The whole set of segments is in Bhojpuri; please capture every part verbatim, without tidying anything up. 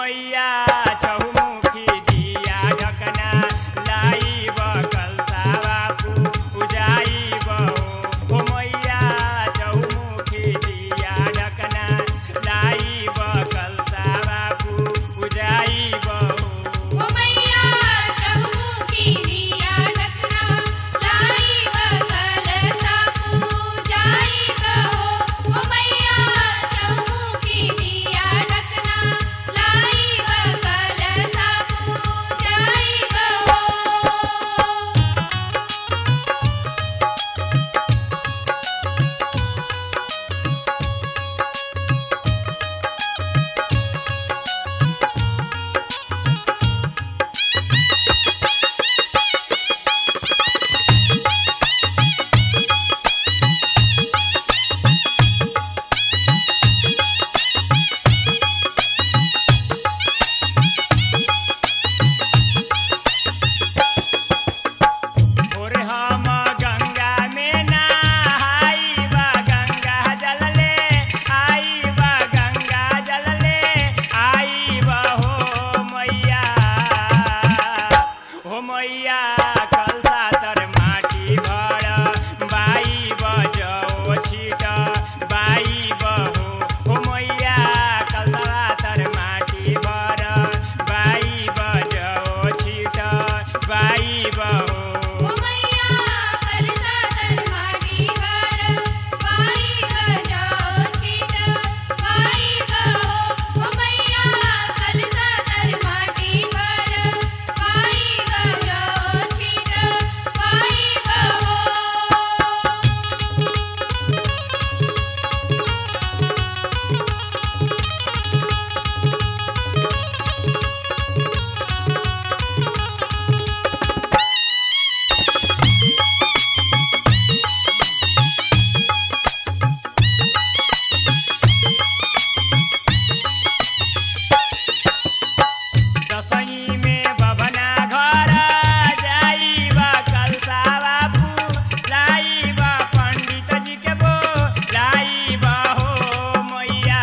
मैया चहुमुखी दिया ढकना लाइब कलसावा पूजाइब हो मैया चहुमुखी दिया ढकना लाइब कलसावा पूजाइब ओ मैया चहुमुखी दिया ढकना लाइब कलसा पूजाइब हो मैया चहुमुखी दिया ढकना लाइब कलसा पूजाइब हो। और हम गंगा में नहाइब गंगा जल ले आइब गंगा जल ले आइब हो मैया हो मैया कलसा तर माटी भर बाइब जौ छिट बाइब हो हो मैया कलसा तर माटी भर बाइब जौ छिट बाइब हो ओ मैया कलसा तर माटी भर बाइब जौ छिट बाइब हो ओ मैया कलसा तर माटी भर बाइब जौ छिट बाइब हो। दसैं में बबना घर जाइब कलसावा लाइब पंडित जी के बोलाइब हो मैया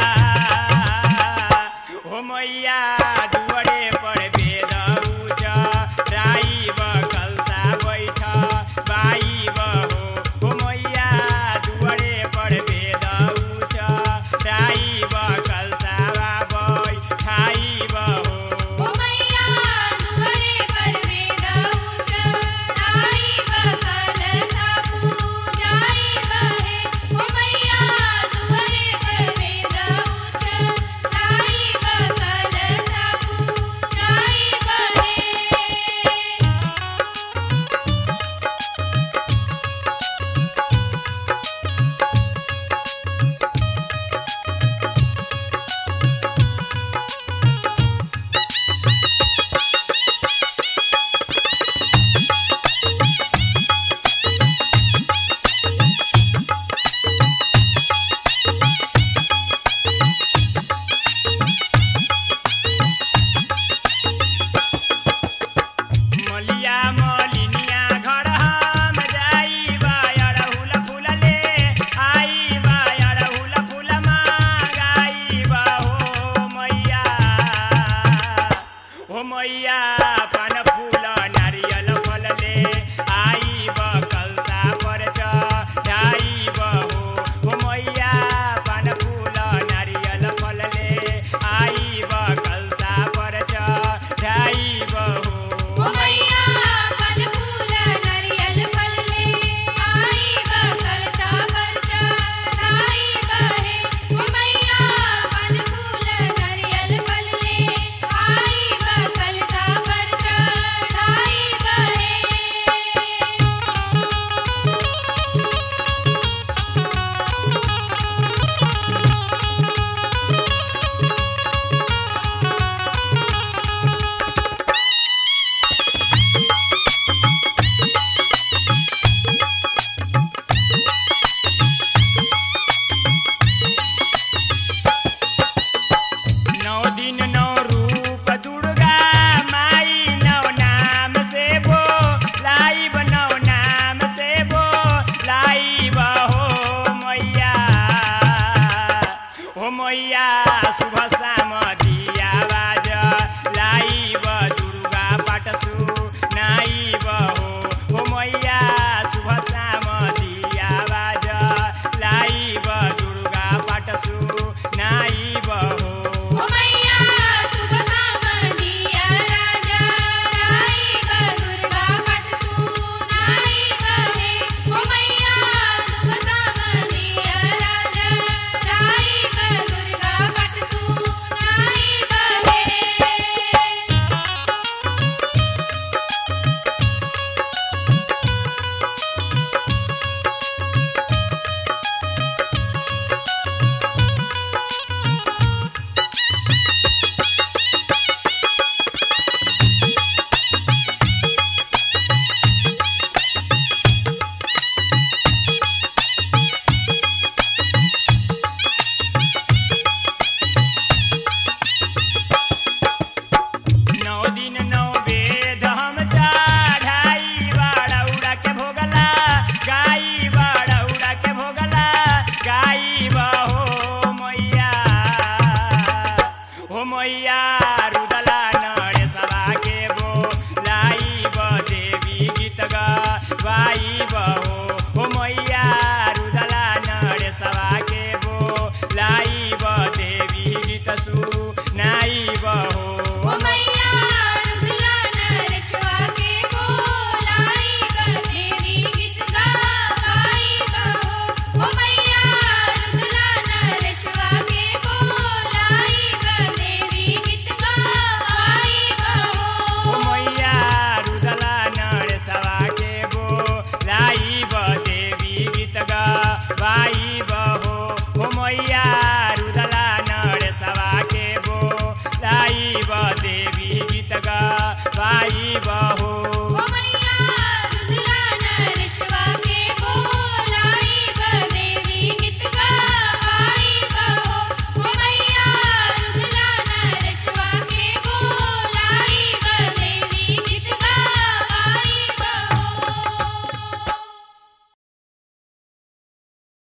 हो मैया दुआरे पर वेद उजराइब कलसा बैठ बाइब हो हो मैया दुआरे पर वेद उजराइब कलसावा बैठाइब हो ओ मैया दुआरे पर वेद उजराइब कलसा पूजाइब है ओ मैया दुआरे पर वेद उजराइब कलसा पूजाइब है। मलिया मलिनिया घर हम जाइब अड़हुल फूल ले आइब अड़हुल फूल मांगाइब हो मैया हो मैया पान फूल नारियल फल ले आइब कलसा पर चढ़ाइब हो हो मैया पान फूल नारियल फल ले आइब कलसा पर चढ़ाइब हो ओ मैया पान फूल नारियल फल ले आइब कलसा पर चढ़ाइब है ओ मैया पान फूल नारियल फल ले आइब कलसा पर चढ़ाइब मैया सुबह शाम दिया बाज रुद्र